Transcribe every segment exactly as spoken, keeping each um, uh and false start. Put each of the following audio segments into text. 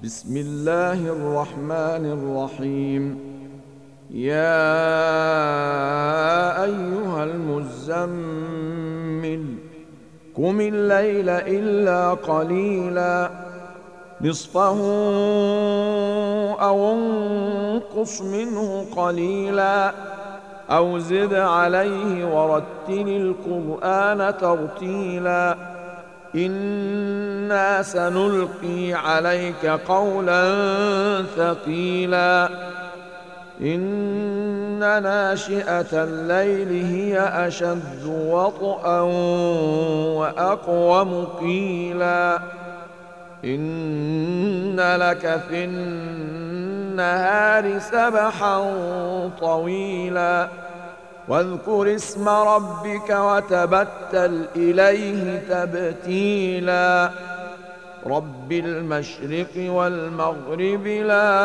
بسم الله الرحمن الرحيم. يا أيها المزمل قم الليل إلا قليلا نصفه أو انقص منه قليلا أو زد عليه ورتل القرآن ترتيلا إنا سنلقي عليك قولا ثقيلا إن ناشئة الليل هي أشد وطئا وأقوم قيلا إن لك في النهار سبحا طويلا واذكر اسم ربك وتبتل إليه تبتيلا رب المشرق والمغرب لا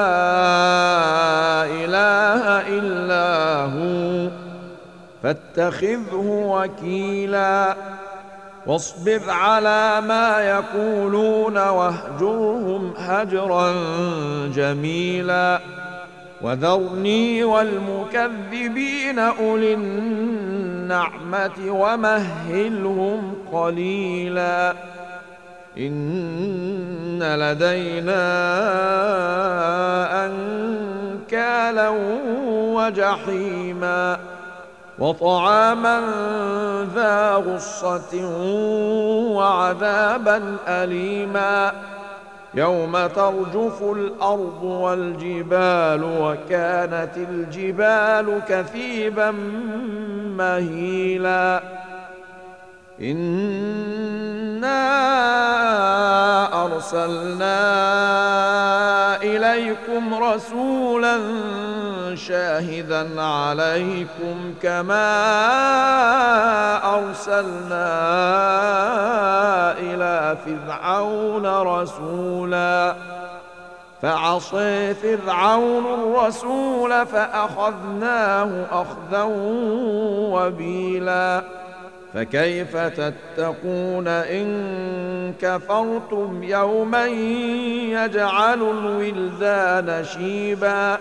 إله إلا هو فاتخذه وكيلا واصبر على ما يقولون واهجرهم هجرا جميلا وذرني والمكذبين أولي النعمة ومهلهم قليلا إن لدينا أنكالا وجحيما وطعاما ذا غصة وعذابا أليما يوم ترجف الأرض والجبال وكانت الجبال كثيبا مهيلا إنا أرسلنا إليكم رسولا شاهدا عليكم كما أرسلنا إلى فرعون رسولا فعصى فرعون الرسول فأخذناه أخذا وبيلا فكيف تتقون إن كفرتم يوما يجعل الولدان شيبا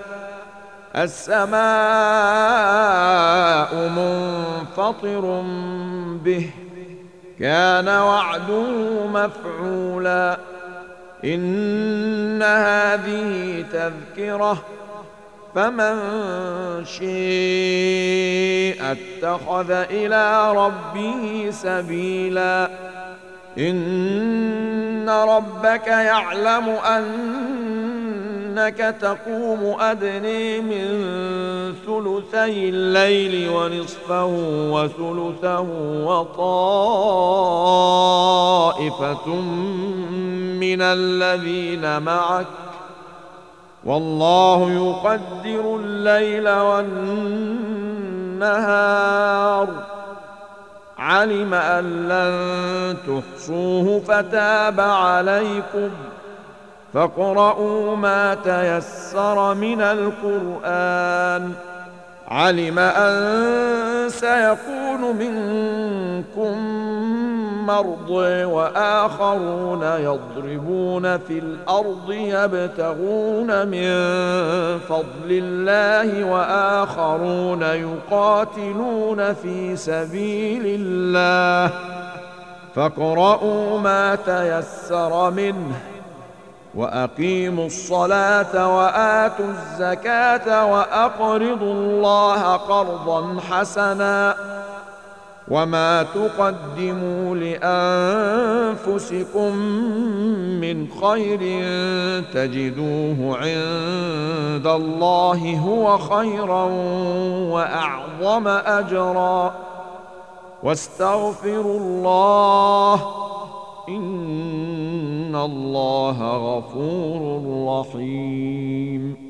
السماء منفطر به كان وعده مفعولا إن هذه تذكرة فمن شاء اتخذ إلى ربه سبيلا إن ربك يعلم أنك تقوم أدنى من ثلثي الليل ونصفه وثلثه وطائفة من الذين معك والله يقدر الليل والنهار علم أن لن تحصوه فتاب عليكم فاقرؤوا ما تيسر من القرآن علم أن سيكون منكم مرضى وآخرون يضربون في الأرض يبتغون من فضل الله وآخرون يقاتلون في سبيل الله فاقرؤوا ما تيسر منه وأقيموا الصلاة وآتوا الزكاة وأقرضوا الله قرضا حسنا وما تقدموا لأنفسكم من خير تجدوه عند الله هو خيرا وأعظم أجرا واستغفروا الله إن الله غفور رحيم.